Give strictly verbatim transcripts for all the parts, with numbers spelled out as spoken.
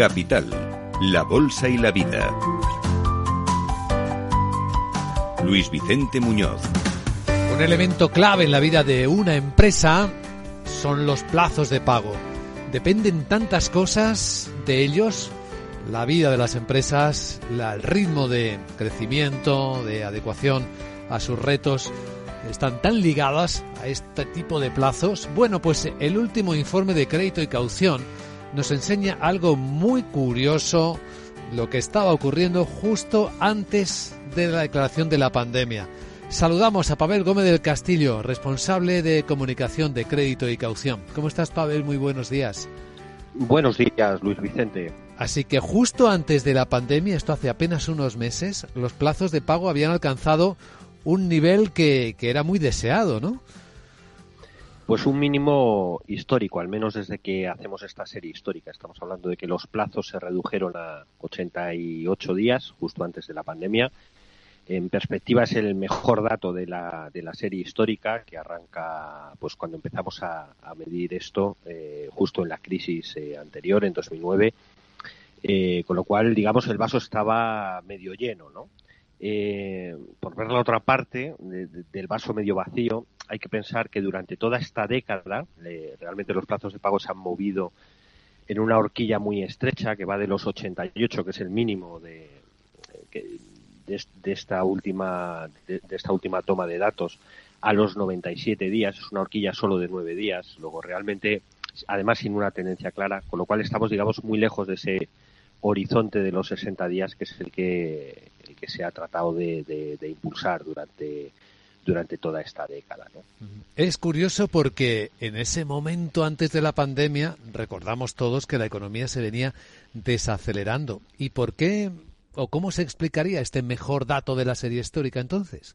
Capital, la Bolsa y la Vida. Luis Vicente Muñoz. Un elemento clave en la vida de una empresa son los plazos de pago. Dependen tantas cosas de ellos, la vida de las empresas, la, el ritmo de crecimiento, de adecuación a sus retos, están tan ligadas a este tipo de plazos. Bueno, pues el último informe de crédito y caución nos enseña algo muy curioso, lo que estaba ocurriendo justo antes de la declaración de la pandemia. Saludamos a Pavel Gómez del Castillo, responsable de comunicación de crédito y caución. ¿Cómo estás, Pavel? Muy buenos días. Buenos días, Luis Vicente. Así que justo antes de la pandemia, esto hace apenas unos meses, los plazos de pago habían alcanzado un nivel que, que era muy deseado, ¿no? Pues un mínimo histórico, al menos desde que hacemos esta serie histórica. Estamos hablando de que los plazos se redujeron a ochenta y ocho días, justo antes de la pandemia. En perspectiva es el mejor dato de la de la serie histórica, que arranca pues cuando empezamos a, a medir esto, eh, justo en la crisis eh, anterior, en dos mil nueve, eh, con lo cual, digamos, el vaso estaba medio lleno, ¿no? Eh, por ver la otra parte de, de, del vaso medio vacío, hay que pensar que durante toda esta década eh, realmente los plazos de pago se han movido en una horquilla muy estrecha que va de los ochenta y ocho, que es el mínimo de, de, de esta última de, de esta última toma de datos, a los noventa y siete días. Es una horquilla solo de nueve días. Luego realmente, además sin una tendencia clara, con lo cual estamos, digamos, muy lejos de ese horizonte de los sesenta días, que es el que el que se ha tratado de, de, de impulsar durante durante toda esta década, ¿no? Es curioso porque en ese momento antes de la pandemia recordamos todos que la economía se venía desacelerando. ¿Y por qué o cómo se explicaría este mejor dato de la serie histórica entonces?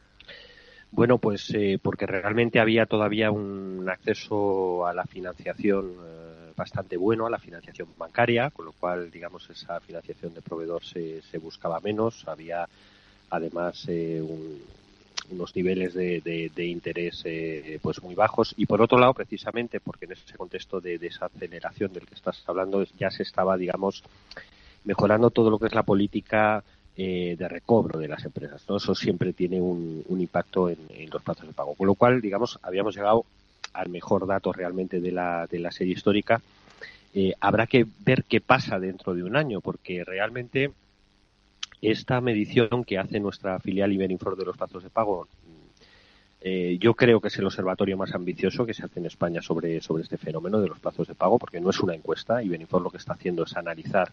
Bueno, pues eh, porque realmente había todavía un acceso a la financiación eh, bastante bueno, a la financiación bancaria, con lo cual, digamos, esa financiación de proveedor se, se buscaba menos. Había además eh, un, unos niveles de, de, de interés eh, pues muy bajos, y por otro lado, precisamente porque en ese contexto de desaceleración del que estás hablando ya se estaba, digamos, mejorando todo lo que es la política eh, de recobro de las empresas, ¿no? Eso siempre tiene un, un impacto en, en los plazos de pago, con lo cual, digamos, habíamos llegado al mejor dato realmente de la de la serie histórica. Eh, habrá que ver qué pasa dentro de un año, porque realmente esta medición que hace nuestra filial Iberinfor de los plazos de pago, eh, yo creo que es el observatorio más ambicioso que se hace en España sobre sobre este fenómeno de los plazos de pago, porque no es una encuesta. Iberinfor lo que está haciendo es analizar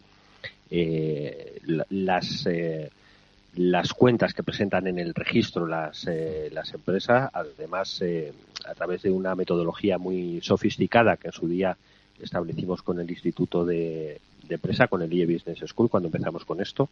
eh, las eh, las cuentas que presentan en el registro las eh, las empresas, además eh, a través de una metodología muy sofisticada que en su día establecimos con el Instituto de, de Empresa, con el I E Business School, cuando empezamos con esto.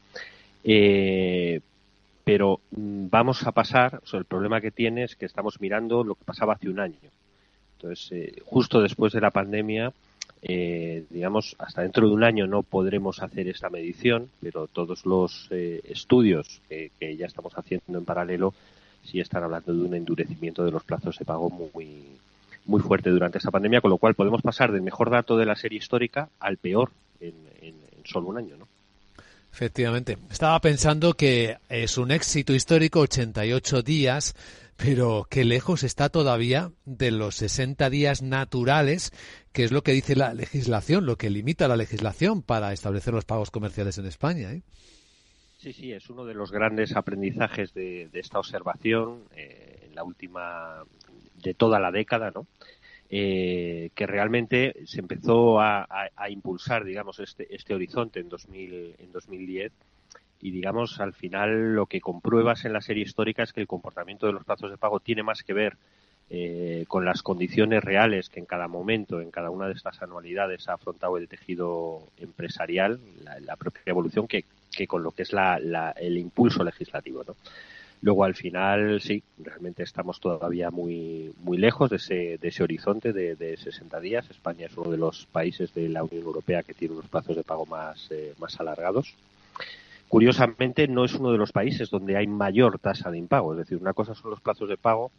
Eh, pero vamos a pasar, o sea, el problema que tiene es que estamos mirando lo que pasaba hace un año. Entonces, eh, justo después de la pandemia, eh, digamos, hasta dentro de un año no podremos hacer esta medición, pero todos los eh, estudios que, que ya estamos haciendo en paralelo sí están hablando de un endurecimiento de los plazos de pago muy, muy fuerte durante esta pandemia, con lo cual podemos pasar del mejor dato de la serie histórica al peor en, en, en solo un año, ¿no? Efectivamente. Estaba pensando que es un éxito histórico, ochenta y ocho días, pero qué lejos está todavía de los sesenta días naturales, que es lo que dice la legislación, lo que limita la legislación para establecer los pagos comerciales en España, ¿eh? Sí, sí, es uno de los grandes aprendizajes de, de esta observación eh, en la última, de toda la década, ¿no? Eh, que realmente se empezó a, a, a impulsar, digamos, este, este horizonte en dos mil, en dos mil diez, y, digamos, al final lo que compruebas en la serie histórica es que el comportamiento de los plazos de pago tiene más que ver eh, con las condiciones reales que en cada momento, en cada una de estas anualidades ha afrontado el tejido empresarial, la, la propia evolución, que, que con lo que es la, la, el impulso legislativo, ¿no? Luego, al final, sí, realmente estamos todavía muy muy lejos de ese de ese horizonte de, de sesenta días. España es uno de los países de la Unión Europea que tiene unos plazos de pago más eh, más alargados. Curiosamente, no es uno de los países donde hay mayor tasa de impago. Es decir, una cosa son los plazos de pago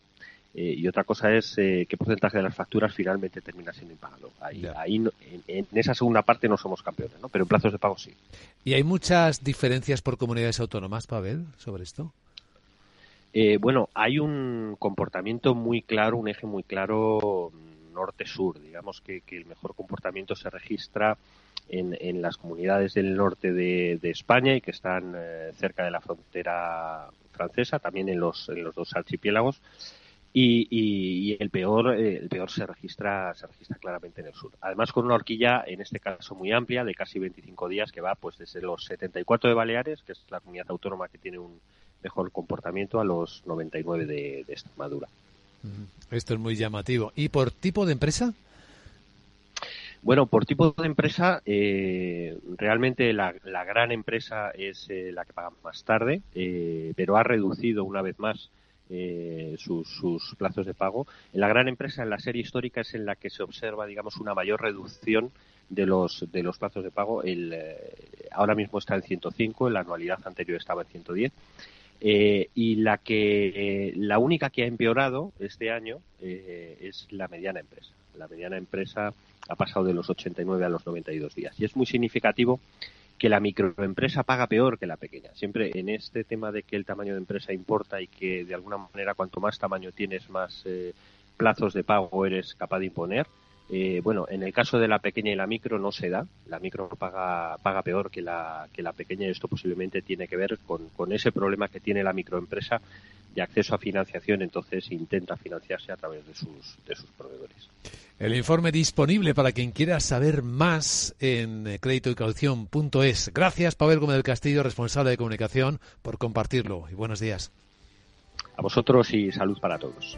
Eh, y otra cosa es eh, qué porcentaje de las facturas finalmente termina siendo impagado. Ahí, ahí no, en, en esa segunda parte no somos campeones, ¿no? Pero en plazos de pago sí. ¿Y hay muchas diferencias por comunidades autónomas, Pavel, sobre esto? Eh, bueno, hay un comportamiento muy claro, un eje muy claro norte-sur. Digamos que, que el mejor comportamiento se registra en, en las comunidades del norte de, de España y que están eh, cerca de la frontera francesa, también en los, en los dos archipiélagos. Y, y, y el peor eh, el peor se registra se registra claramente en el sur. Además, con una horquilla, en este caso muy amplia, de casi veinticinco días, que va pues desde los setenta y cuatro de Baleares, que es la comunidad autónoma que tiene un mejor comportamiento, a los noventa y nueve de, de Extremadura. Esto es muy llamativo. ¿Y por tipo de empresa? Bueno, por tipo de empresa, eh, realmente la, la gran empresa es eh, la que paga más tarde, eh, pero ha reducido una vez más Eh, sus, sus plazos de pago. En la gran empresa, en la serie histórica, es en la que se observa, digamos, una mayor reducción de los de los plazos de pago. El, eh, ahora mismo está en ciento cinco, en la anualidad anterior estaba en ciento diez. Eh, y la que eh, la única que ha empeorado este año eh, es la mediana empresa. La mediana empresa ha pasado de los ochenta y nueve a los noventa y dos días. Y es muy significativo que la microempresa paga peor que la pequeña. Siempre en este tema de que el tamaño de empresa importa y que de alguna manera cuanto más tamaño tienes, más eh, plazos de pago eres capaz de imponer. Eh, bueno, en el caso de la pequeña y la micro no se da. La micro paga paga peor que la que la pequeña, y esto posiblemente tiene que ver con, con ese problema que tiene la microempresa de acceso a financiación, entonces intenta financiarse a través de sus de sus proveedores. El informe disponible para quien quiera saber más en crédito y caución punto es. Gracias, Pavel Gómez del Castillo, responsable de comunicación, por compartirlo. Y buenos días. A vosotros y salud para todos.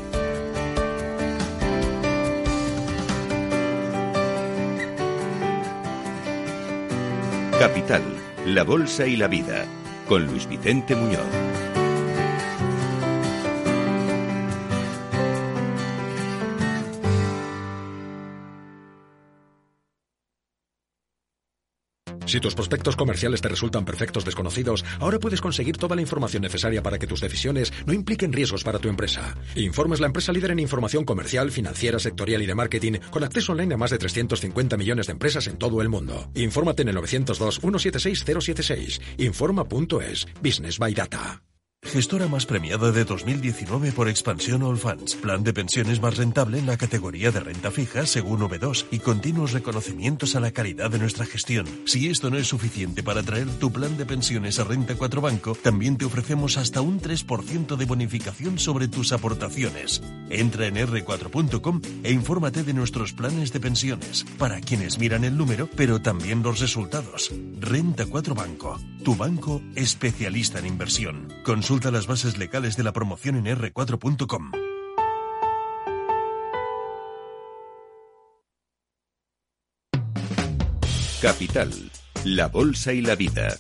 Capital, la bolsa y la vida, con Luis Vicente Muñoz. Si tus prospectos comerciales te resultan perfectos desconocidos, ahora puedes conseguir toda la información necesaria para que tus decisiones no impliquen riesgos para tu empresa. Informe es la empresa líder en información comercial, financiera, sectorial y de marketing, con acceso online a más de trescientos cincuenta millones de empresas en todo el mundo. Infórmate en el novecientos dos, ciento setenta y seis, cero setenta y seis. Informa punto es. Business by Data. Gestora más premiada de dos mil diecinueve por Expansión Allfunds. Plan de pensiones más rentable en la categoría de renta fija según V dos y continuos reconocimientos a la calidad de nuestra gestión. Si esto no es suficiente para traer tu plan de pensiones a Renta cuatro Banco, también te ofrecemos hasta un tres por ciento de bonificación sobre tus aportaciones. Entra en erre cuatro punto com e infórmate de nuestros planes de pensiones, para quienes miran el número, pero también los resultados. Renta cuatro Banco, tu banco especialista en inversión. Consulta las bases legales de la promoción en erre cuatro punto com. Capital, la bolsa y la vida.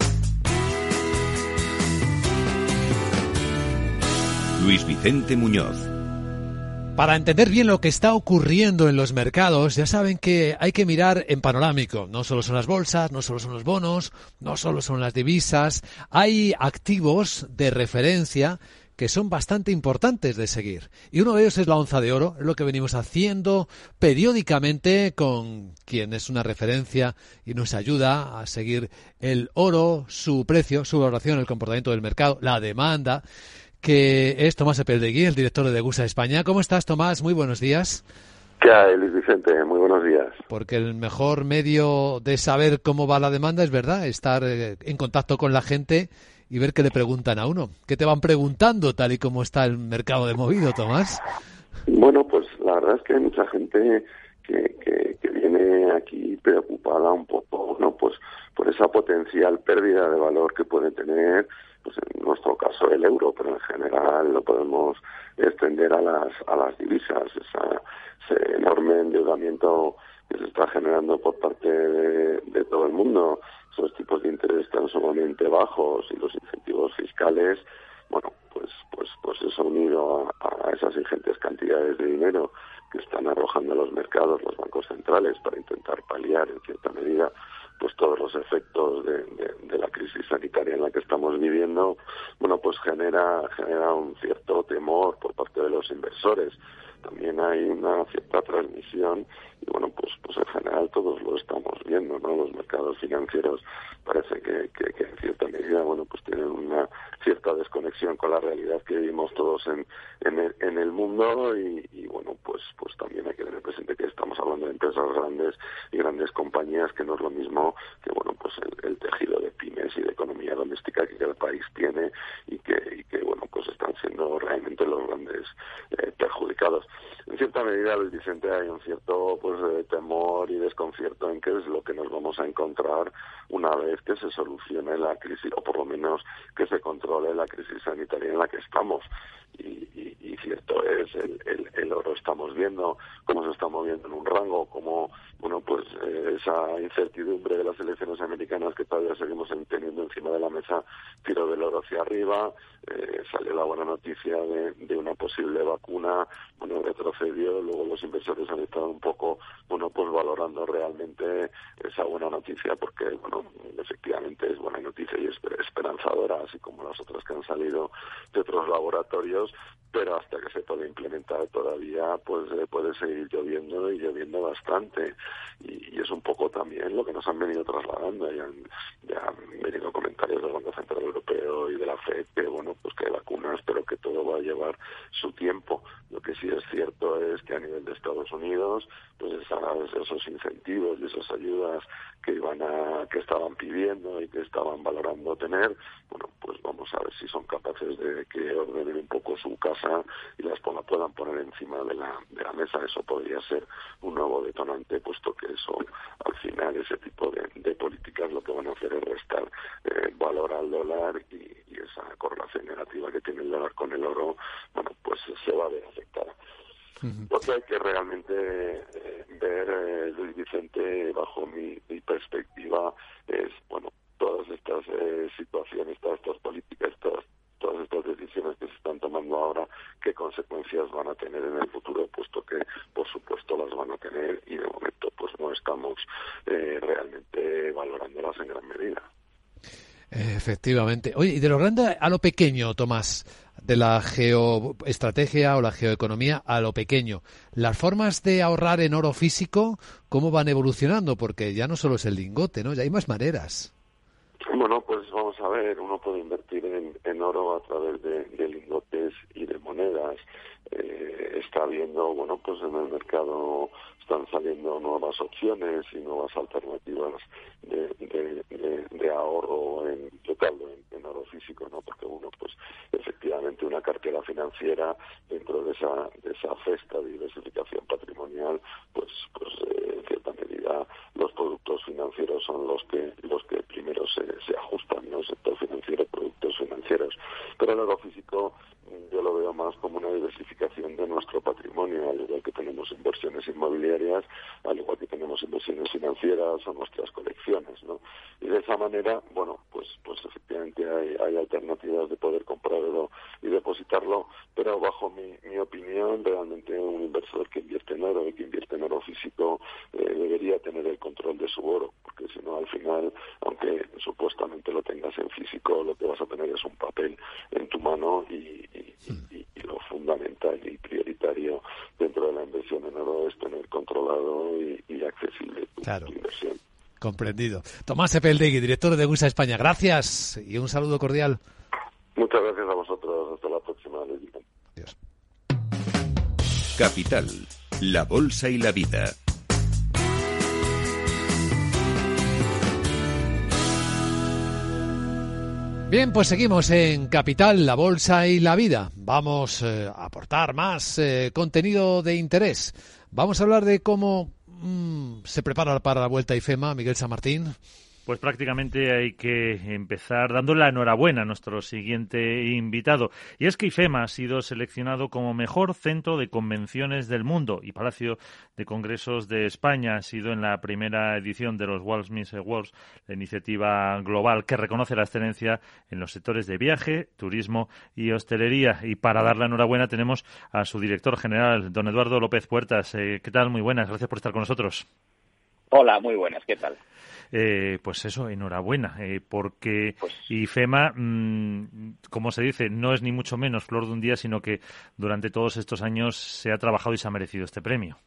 Luis Vicente Muñoz. Para entender bien lo que está ocurriendo en los mercados, ya saben que hay que mirar en panorámico. No solo son las bolsas, no solo son los bonos, no solo son las divisas. Hay activos de referencia que son bastante importantes de seguir. Y uno de ellos es la onza de oro, es lo que venimos haciendo periódicamente con quien es una referencia y nos ayuda a seguir el oro, su precio, su valoración, el comportamiento del mercado, la demanda, que es Tomás Epeldegui, el director de Degusa España. ¿Cómo estás, Tomás? Muy buenos días. ¿Qué hay, Luis Vicente? Muy buenos días. Porque el mejor medio de saber cómo va la demanda es, verdad, estar eh, en contacto con la gente y ver qué le preguntan a uno. ¿Qué te van preguntando tal y como está el mercado de movido, Tomás? Bueno, pues la verdad es que hay mucha gente que, que, que viene aquí preocupada un poco, ¿no? Pues por esa potencial pérdida de valor que puede tener, pues en nuestro caso el euro, pero en general lo podemos extender a las a las divisas, esa, ese enorme endeudamiento que se está generando por parte de, de todo el mundo, esos tipos de interés tan sumamente bajos y los incentivos fiscales, bueno, pues pues pues eso unido a, a esas ingentes cantidades de dinero que están arrojando los mercados, los bancos centrales, para intentar paliar en cierta medida pues todos los efectos de, de, de la crisis sanitaria en la que estamos viviendo, bueno, pues genera genera un cierto temor por parte de los los inversores. También hay una cierta transmisión y bueno, pues pues en general todos lo estamos viendo, ¿no? Los mercados financieros parece que, que, que en cierta medida, bueno, pues tienen una cierta desconexión con la realidad que vivimos todos en, en, el, en el mundo y, y bueno, pues pues también hay que tener presente que estamos hablando de empresas grandes y grandes compañías, que no es lo mismo que, bueno, pues el, el tejido de pymes y de economía doméstica que el país tiene y que, y que bueno, pues están siendo realmente los grandes eh, perjudicados. En cierta medida, Luis Vicente, hay un cierto pues de temor y desconcierto en qué es lo que nos vamos a encontrar una vez que se solucione la crisis, o por lo menos que se controle la crisis sanitaria en la que estamos. Y, y, y cierto es, el, el, el oro estamos viendo cómo se está moviendo en un rango, como bueno, pues eh, esa incertidumbre de las elecciones americanas que todavía seguimos teniendo encima de la mesa, tiro del oro hacia arriba, eh, salió la buena noticia de, de una posible vacuna, bueno, retrocedió, luego los inversores han estado un poco, bueno, pues valorando realmente esa buena noticia, porque, bueno, efectivamente es buena noticia y es esperanzadora, así como las otras que han salido de otros laboratorios, pero hasta que se pueda implementar todavía, pues eh, puede seguir lloviendo y lloviendo bastante. Y, y es un poco también lo que nos han venido trasladando. Ya han, ya han venido comentarios del Banco Central Europeo y de la FED que, bueno, pues que hay vacunas, pero que todo va a llevar su tiempo. Lo que sí es cierto es que a nivel de Estados Unidos, pues esas, esos incentivos y esas ayudas que iban a, que estaban pidiendo y que estaban valorando tener, bueno, pues vamos a ver si son capaces de que ordenen un poco su casa y las puedan poner encima de la, de la mesa. Eso podría ser un nuevo detonante, puesto que eso, al final, ese tipo de, de políticas lo que van a hacer es restar eh, valor al dólar y, y esa correlación negativa que tiene el dólar con el oro, bueno, pues se va a ver afectada. Uh-huh. Lo que hay que realmente eh, ver, eh, Luis Vicente, bajo mi, mi perspectiva, es, bueno, todas estas eh, situaciones, todas estas políticas, todas, todas estas decisiones que se están tomando ahora, qué consecuencias van a tener en el futuro, puesto que, por supuesto, las van a tener y de momento pues no estamos eh, realmente valorándolas en gran medida. Efectivamente. Oye, y de lo grande a lo pequeño, Tomás, de la geoestrategia o la geoeconomía a lo pequeño, las formas de ahorrar en oro físico, ¿cómo van evolucionando? Porque ya no solo es el lingote, ¿no? Ya hay más maneras. Bueno, pues vamos a ver, uno puede invertir en, en oro a través de, de lingotes y de monedas. Eh, está viendo, bueno, pues en el mercado están saliendo nuevas opciones y nuevas alternativas de, de, de, de ahorro en total, en, en oro físico, ¿no? Porque uno, pues, efectivamente, una cartera financiera dentro de esa de esa cesta de diversificación patrimonial, pues, pues eh, en cierta medida los productos financieros son los que los que primero se, se ajustan, ¿no? El sector financiero, productos financieros. Pero el oro físico yo lo veo más como una diversificación de nuestro patrimonio, al igual que tenemos inversiones inmobiliarias, al igual que tenemos inversiones financieras o nuestras colecciones, ¿no? Y de esa manera, bueno, pues pues efectivamente hay, hay alternativas de poder comprarlo y depositarlo, pero bajo mi, mi opinión, realmente un inversor que invierte en oro y que invierte en oro físico eh, debería tener el control de su oro, porque si no, al final, aunque supuestamente lo tengas en físico, lo que vas a tener es un papel en tu mano y Y, y, y lo fundamental y prioritario dentro de la inversión en oro es tener controlado y, y accesible tu, claro. tu inversión. Comprendido. Tomás Epeldegui, director de Gusa España. Gracias y un saludo cordial. Muchas gracias a vosotros. Hasta la próxima. Adiós. Capital, la bolsa y la vida. Bien, pues seguimos en Capital, la bolsa y la vida. Vamos eh, a aportar más eh, contenido de interés. Vamos a hablar de cómo mmm, se prepara para la Vuelta a IFEMA, Miguel San Martín. Pues prácticamente hay que empezar dando la enhorabuena a nuestro siguiente invitado. Y es que IFEMA ha sido seleccionado como mejor centro de convenciones del mundo y Palacio de Congresos de España ha sido en la primera edición de los Walt Disney Awards, la iniciativa global que reconoce la excelencia en los sectores de viaje, turismo y hostelería. Y para dar la enhorabuena tenemos a su director general, don Eduardo López Puertas. Eh, ¿Qué tal? Muy buenas. Gracias por estar con nosotros. Hola, muy buenas, ¿qué tal? Eh, pues eso, enhorabuena, eh, porque pues... IFEMA, mmm, como se dice, no es ni mucho menos flor de un día, sino que durante todos estos años se ha trabajado y se ha merecido este premio.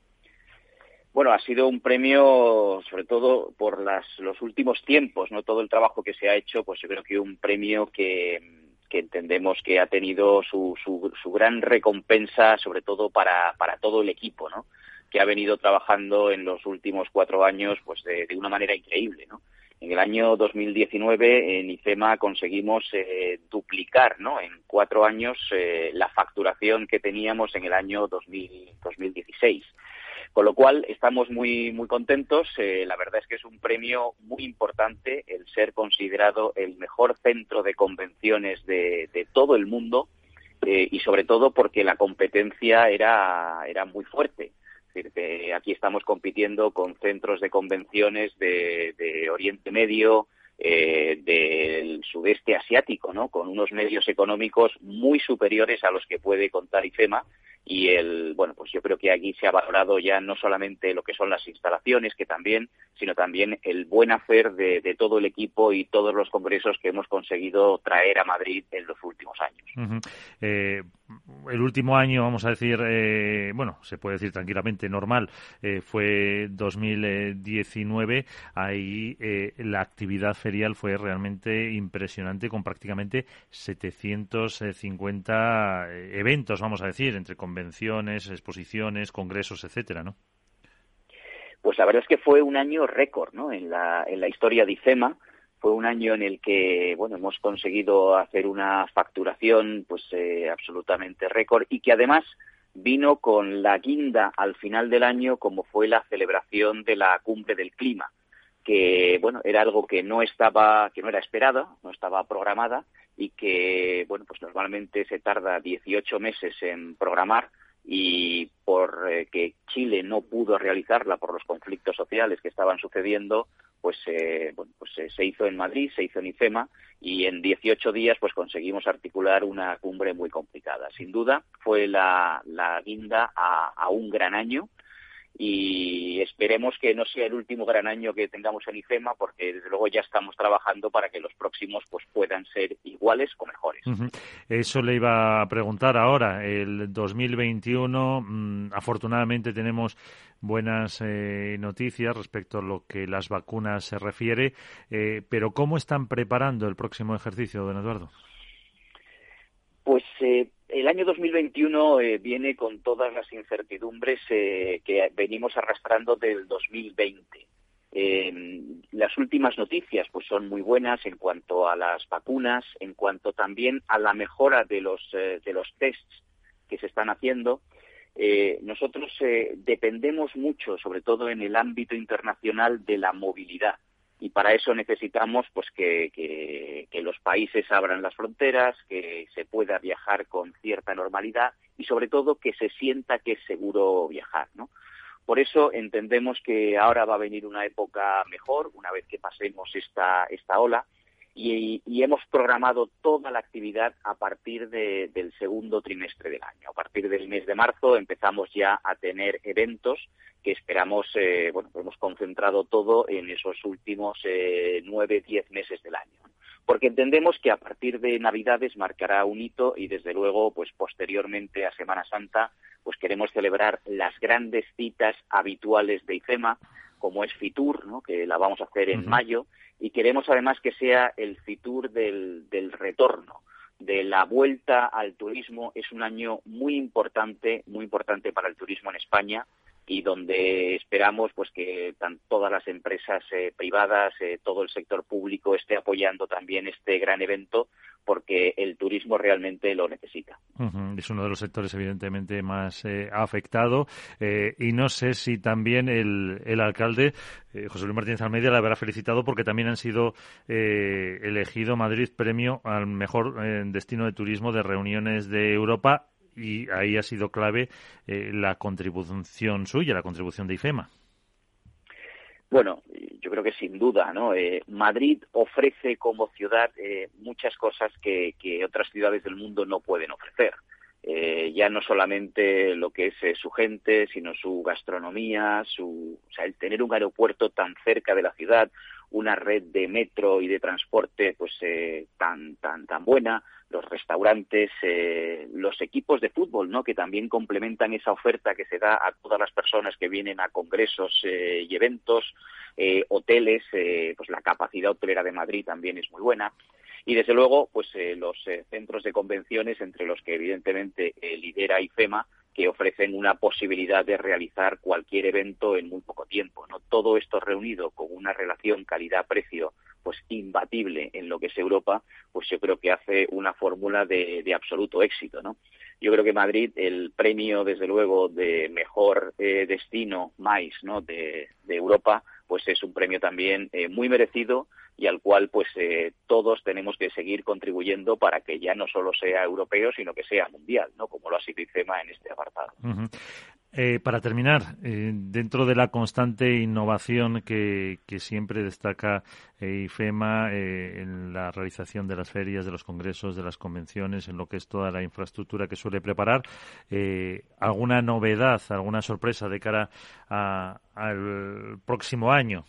Bueno, ha sido un premio, sobre todo por las, los últimos tiempos, no todo el trabajo que se ha hecho, pues yo creo que un premio que, que entendemos que ha tenido su, su, su gran recompensa, sobre todo para, para todo el equipo, ¿no?, que ha venido trabajando en los últimos cuatro años pues de, de una manera increíble, ¿no? En el año dos mil diecinueve en IFEMA conseguimos eh, duplicar, ¿no?, en cuatro años eh, la facturación que teníamos en el año dos mil, dos mil dieciséis. Con lo cual estamos muy muy contentos. Eh, la verdad es que es un premio muy importante el ser considerado el mejor centro de convenciones de, de todo el mundo eh, y sobre todo porque la competencia era, era muy fuerte. Es decir, que aquí estamos compitiendo con centros de convenciones de, de Oriente Medio, eh, del sudeste asiático, ¿no?, con unos medios económicos muy superiores a los que puede contar IFEMA. Y el, bueno, pues yo creo que aquí se ha valorado ya no solamente lo que son las instalaciones, que también, sino también el buen hacer de, de todo el equipo y todos los congresos que hemos conseguido traer a Madrid en los últimos años. Uh-huh. Eh, el último año, vamos a decir, eh, bueno, se puede decir tranquilamente normal, eh, fue dos mil diecinueve. Ahí eh, la actividad ferial fue realmente impresionante, con prácticamente setecientos cincuenta eventos, vamos a decir, entre convenciones, exposiciones, congresos, etcétera, ¿no? Pues la verdad es que fue un año récord, ¿no?, en la, en la historia de IFEMA. Fue un año en el que, bueno, hemos conseguido hacer una facturación, pues, eh, absolutamente récord, y que además vino con la guinda al final del año, como fue la celebración de la Cumbre del Clima, que, bueno, era algo que no estaba, que no era esperada, no estaba programada, y que, bueno, pues normalmente se tarda dieciocho meses en programar, y por eh, que Chile no pudo realizarla por los conflictos sociales que estaban sucediendo, pues, eh, bueno, pues eh, se hizo en Madrid, se hizo en IFEMA, y en dieciocho días pues conseguimos articular una cumbre muy complicada. Sin duda fue la, la guinda a, a un gran año, y esperemos que no sea el último gran año que tengamos en IFEMA, porque desde luego ya estamos trabajando para que los próximos pues puedan ser iguales o mejores. Uh-huh. Eso le iba a preguntar ahora. El dos mil veintiuno, mmm, afortunadamente tenemos buenas eh, noticias respecto a lo que las vacunas se refiere, eh, pero ¿cómo están preparando el próximo ejercicio, don Eduardo? Pues eh, el año dos mil veintiuno eh, viene con todas las incertidumbres eh, que venimos arrastrando del dos mil veinte. Eh, las últimas noticias pues son muy buenas en cuanto a las vacunas, en cuanto también a la mejora de los eh, de los tests que se están haciendo. Eh, nosotros eh, dependemos mucho, sobre todo en el ámbito internacional, de la movilidad. Y para eso necesitamos pues que, que, que los países abran las fronteras, que se pueda viajar con cierta normalidad y sobre todo que se sienta que es seguro viajar, ¿no? Por eso entendemos que ahora va a venir una época mejor, una vez que pasemos esta, esta ola, y, y hemos programado toda la actividad a partir de, del segundo trimestre del año. A partir del mes de marzo empezamos ya a tener eventos que esperamos, eh, bueno, hemos concentrado todo en esos últimos eh, nueve, diez meses del año. Porque entendemos que a partir de Navidades marcará un hito y desde luego, pues posteriormente a Semana Santa, pues queremos celebrar las grandes citas habituales de IFEMA, como es Fitur, ¿no?, que la vamos a hacer en uh-huh. mayo, y queremos además que sea el Fitur del, del retorno, de la vuelta al turismo. Es un año muy importante, muy importante para el turismo en España, y donde esperamos pues que tan, todas las empresas eh, privadas, eh, todo el sector público esté apoyando también este gran evento, porque el turismo realmente lo necesita. Uh-huh. Es uno de los sectores evidentemente más eh, afectado, eh, y no sé si también el, el alcalde eh, José Luis Martínez Almeida le habrá felicitado, porque también han sido eh, elegido Madrid premio al mejor eh, destino de turismo de reuniones de Europa. Y ahí ha sido clave eh, la contribución suya, la contribución de IFEMA. Bueno, yo creo que sin duda, ¿no? Eh, Madrid ofrece como ciudad eh, muchas cosas que, que otras ciudades del mundo no pueden ofrecer. Eh, eh, ya no solamente lo que es eh, su gente, sino su gastronomía, su, o sea, el tener un aeropuerto tan cerca de la ciudad, una red de metro y de transporte pues eh, tan tan tan buena, los restaurantes, eh, los equipos de fútbol, ¿no?, que también complementan esa oferta que se da a todas las personas que vienen a congresos eh, y eventos, eh, hoteles, eh, pues la capacidad hotelera de Madrid también es muy buena. Y desde luego, pues eh, los eh, centros de convenciones, entre los que evidentemente eh, lidera IFEMA, que ofrecen una posibilidad de realizar cualquier evento en muy poco tiempo, ¿no? Todo esto reunido con una relación calidad-precio pues imbatible en lo que es Europa, pues yo creo que hace una fórmula de, de absoluto éxito, ¿no? Yo creo que Madrid, el premio, desde luego, de mejor eh, destino más, ¿no?, de, de Europa, pues es un premio también eh, muy merecido y al cual pues eh, todos tenemos que seguir contribuyendo para que ya no solo sea europeo, sino que sea mundial, ¿no?, como lo ha sido IFEMA en este apartado. Uh-huh. Eh, para terminar, eh, dentro de la constante innovación que, que siempre destaca eh, IFEMA eh, en la realización de las ferias, de los congresos, de las convenciones, en lo que es toda la infraestructura que suele preparar, eh, ¿alguna novedad, alguna sorpresa de cara a, al próximo año?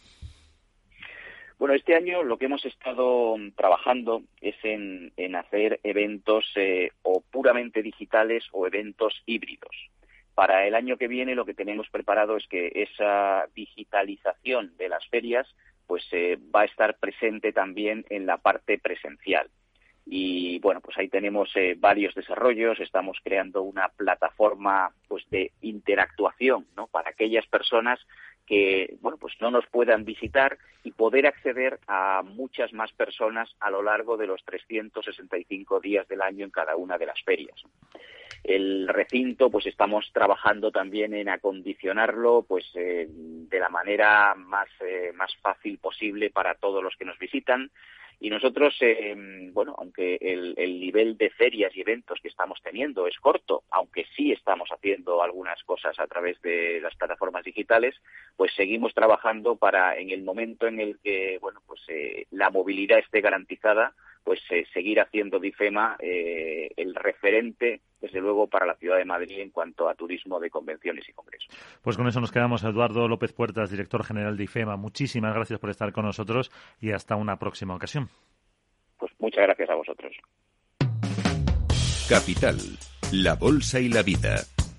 Bueno, este año lo que hemos estado trabajando es en, en hacer eventos eh, o puramente digitales o eventos híbridos. Para el año que viene lo que tenemos preparado es que esa digitalización de las ferias pues eh, va a estar presente también en la parte presencial. Y bueno, pues ahí tenemos eh, varios desarrollos. Estamos creando una plataforma pues de interactuación, ¿no?, para aquellas personas que bueno pues no nos puedan visitar y poder acceder a muchas más personas a lo largo de los trescientos sesenta y cinco días del año en cada una de las ferias. El recinto, pues estamos trabajando también en acondicionarlo pues eh, de la manera más eh, más fácil posible para todos los que nos visitan. Y nosotros, eh, bueno, aunque el, el nivel de ferias y eventos que estamos teniendo es corto, aunque sí estamos haciendo algunas cosas a través de las plataformas digitales, pues seguimos trabajando para, en el momento en el que, bueno, pues eh, la movilidad esté garantizada, pues eh, seguir haciendo de IFEMA eh, el referente, desde luego, para la ciudad de Madrid en cuanto a turismo de convenciones y congresos. Pues con eso nos quedamos. Eduardo López Puertas, director general de IFEMA. Muchísimas gracias por estar con nosotros y hasta una próxima ocasión. Pues muchas gracias a vosotros. Capital, la bolsa y la vida.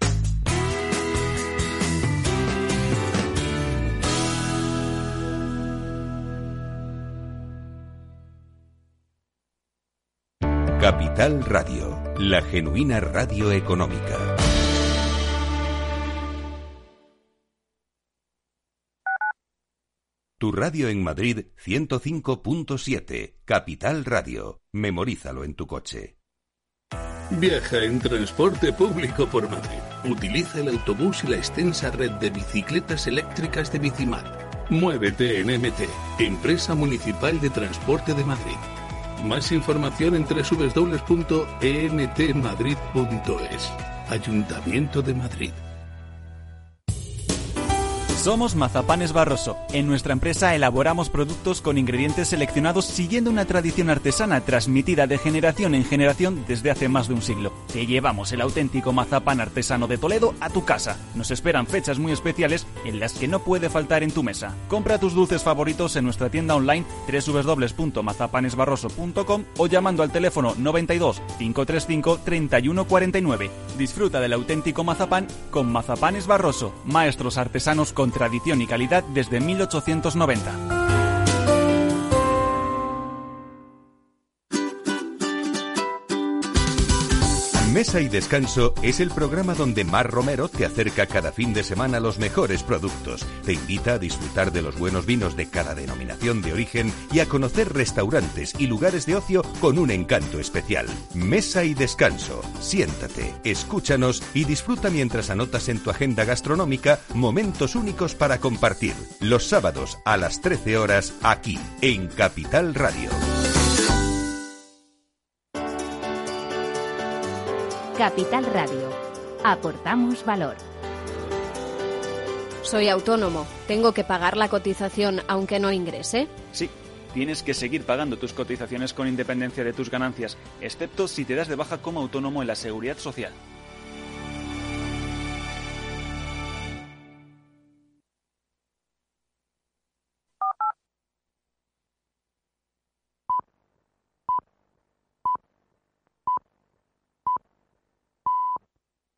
Capital Radio, la genuina radio económica. Tu radio en Madrid, ciento cinco punto siete. Capital Radio. Memorízalo en tu coche. Viaja en transporte público por Madrid. Utiliza el autobús y la extensa red de bicicletas eléctricas de Bicimad. Muévete en M T, Empresa Municipal de Transporte de Madrid. Más información en doble u doble u doble u punto e m t madrid punto es. Ayuntamiento de Madrid. Somos Mazapanes Barroso. En nuestra empresa elaboramos productos con ingredientes seleccionados siguiendo una tradición artesana transmitida de generación en generación desde hace más de un siglo. Te llevamos el auténtico mazapán artesano de Toledo a tu casa. Nos esperan fechas muy especiales en las que no puede faltar en tu mesa. Compra tus dulces favoritos en nuestra tienda online doble u doble u doble u punto mazapanes barroso punto com o llamando al teléfono noventa y dos, cinco treinta y cinco, treinta y uno cuarenta y nueve. Disfruta del auténtico mazapán con Mazapanes Barroso, maestros artesanos con tradición y calidad desde mil ochocientos noventa. Mesa y Descanso es el programa donde Mar Romero te acerca cada fin de semana los mejores productos, te invita a disfrutar de los buenos vinos de cada denominación de origen y a conocer restaurantes y lugares de ocio con un encanto especial. Mesa y Descanso. Siéntate, escúchanos y disfruta mientras anotas en tu agenda gastronómica momentos únicos para compartir. Los sábados a las trece horas aquí en Capital Radio. Capital Radio. Aportamos valor. Soy autónomo. ¿Tengo que pagar la cotización aunque no ingrese? Sí. Tienes que seguir pagando tus cotizaciones con independencia de tus ganancias, excepto si te das de baja como autónomo en la Seguridad Social.